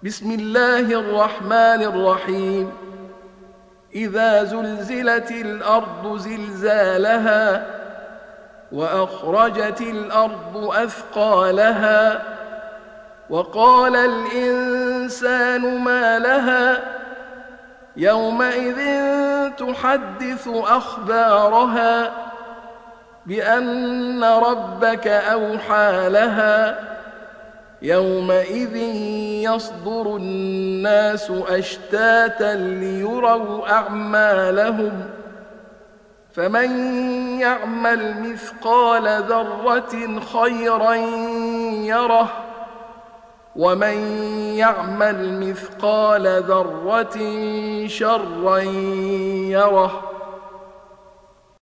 بسم الله الرحمن الرحيم. إذا زلزلت الأرض زلزالها وأخرجت الأرض أثقالها وقال الإنسان ما لها يومئذ تحدث أخبارها بأن ربك أوحى لها يومئذ يصدر الناس أشتاتا ليروا أعمالهم فمن يعمل مثقال ذرة خيرا يره ومن يعمل مثقال ذرة شرا يره